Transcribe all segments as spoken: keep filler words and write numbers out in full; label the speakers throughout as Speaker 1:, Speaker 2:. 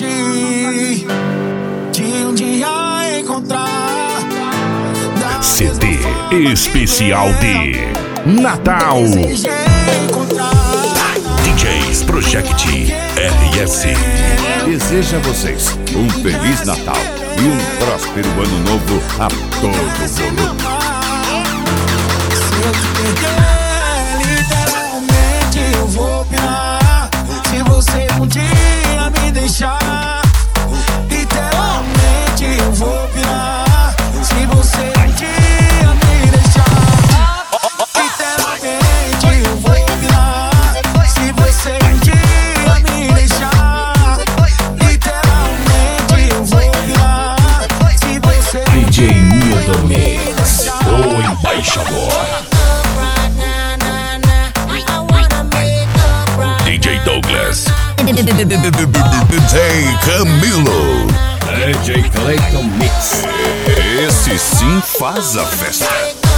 Speaker 1: mentir, de um dia encontrar.
Speaker 2: C D especial de Natal. D Js Project R S
Speaker 3: deseja a vocês um Feliz Natal e um próspero Ano Novo a todo volume.
Speaker 1: Se eu te perder, literalmente eu vou pirar. Se você um dia me deixar, literalmente eu vou pirar. Se você um dia me deixar, literalmente eu vou pirar. Se você um dia me deixar, literalmente eu vou pirar. Se você
Speaker 2: D J Milton Mix, o embaixador. D J Douglas, D J Camilo, D J Clayton Mix.
Speaker 3: Esse sim faz a festa.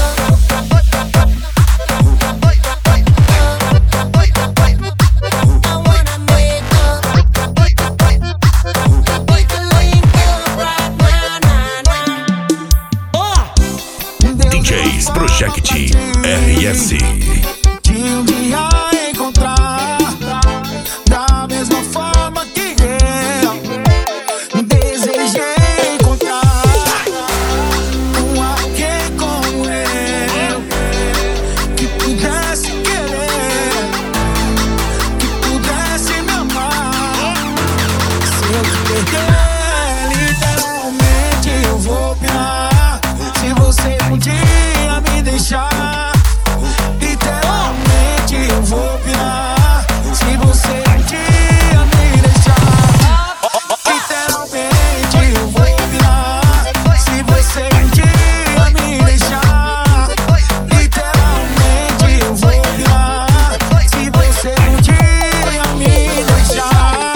Speaker 1: D Js
Speaker 2: Project R S.
Speaker 1: de um dia encontrar, da mesma forma que eu desejei encontrar um alguém como eu, que pudesse querer, que pudesse me amar. Se eu te perder, literalmente eu vou pirar. Se você um dia me deixar, literalmente eu vou pirar. Se você um dia me deixar, literalmente eu vou pirar. Se você um dia me deixar, literalmente eu vou pirar. Se você um dia me deixar.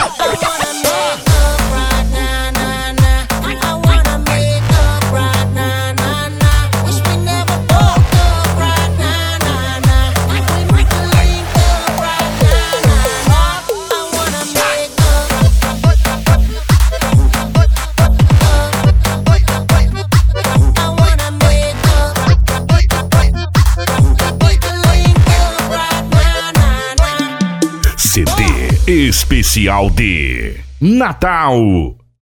Speaker 2: C D especial de Natal.